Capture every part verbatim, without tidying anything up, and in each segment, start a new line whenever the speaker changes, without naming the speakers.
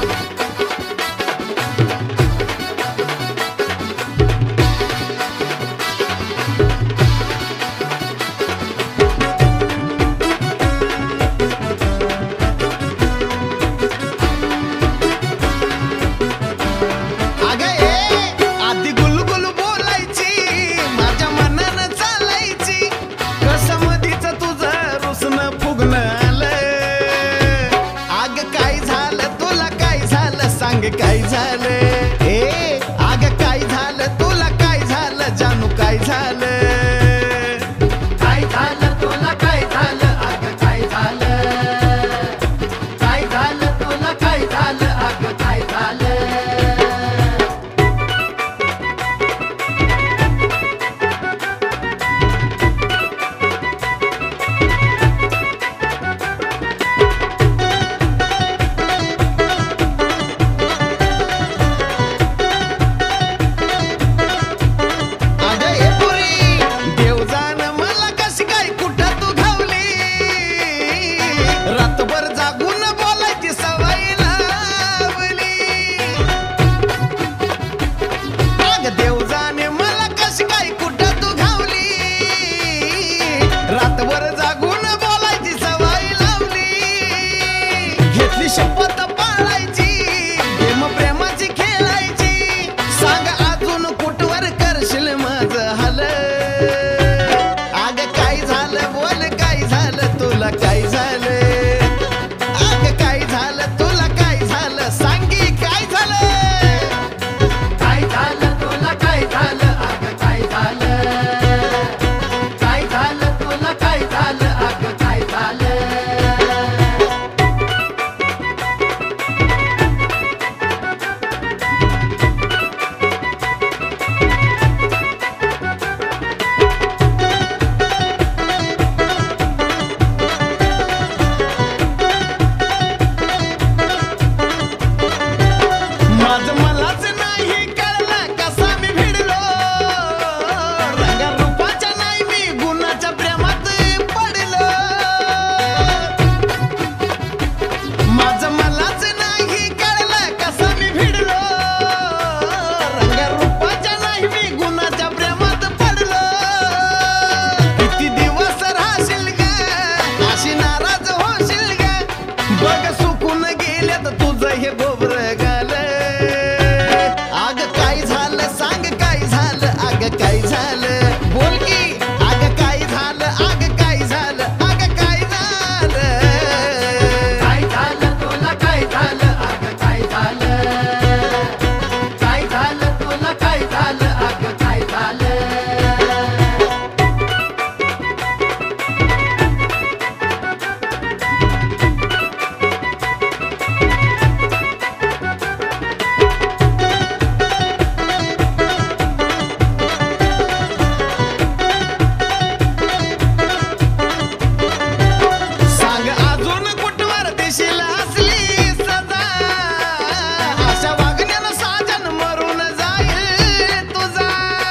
काय झालं ए आग काय झालं तुला काय झालं जानू काय झालं
काय झालं तुला काय झालं आग काय झालं काय झालं तुला काय झालं आग काय झालं
रातभर जागून बोलायची सवय लावली घेतली शपथ पाळायची प्रेम प्रेमाची खेळायची सांग अजून कुठवर करशील माझं हाल आग काय झालं बोल काय झालं तुला काय झालं आग काय झालं तुला काय झालं सांगी काय झालं
काय झालं तुला काय झालं आग काय झालं काय झालं तुला काय झालं आग काय झालं
माझं मलाच नाही कळलं कसा मी भिडलो रंगा रूपाच्या नाही मी गुणाच्या प्रेमात पडलो माझं मलाच नाही कळलं कसा मी भिडलो रंगा रूपाच्या नाही मी गुणाच्या प्रेमात पडलो किती दिवस राहशील ग अशी नाराज होशील ग बघ सुकून गेल्यात तुझं हे गोबर गाल आग काय झालं सांग काय झालं आग काय झालं बोल की आग काय झालं आग काय झालं आग काय झालं
काय झालं तुला काय झालं आग काय झालं काय झालं तुला काय झालं आग काय झालं
सांग अजून कुठवर देशील असली सजा अशा वागण्यानं साजन मरून जाईल तुझा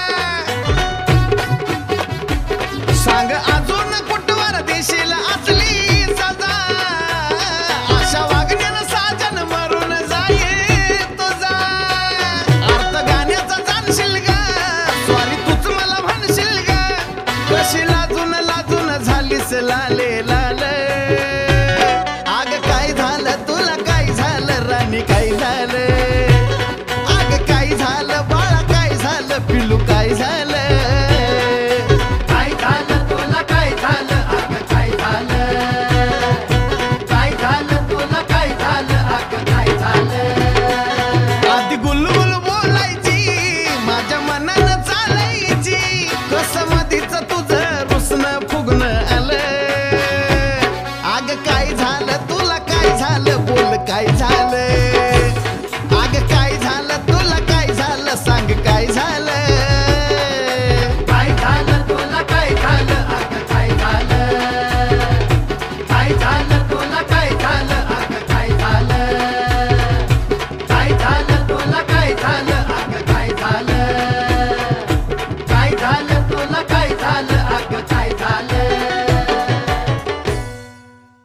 सांग अजून कुठवर देशील असली सजा अशा वागण्यानं साजन मरून जाईल तुझा अर्थ गाण्याचा जाणशील ग सॉरी तूच मला म्हणशील ग कशी लाजून लाजून झालीस लाले लाल आग काय झालं तुला काय झालं राणी काय झालं आग काय झालं बाळा काय झालं पिलू काय झालं
काय झालं तुला काय झालं आग काय झालं काय झालं तुला काय झालं आग काय झालं
आधी गुलगुल बोलायची माझ्या मनानं चालायची कसं मधीच तुझं रुसणं फुगणं आलं आग काय झालं तुला काय झालं बोल काय झालं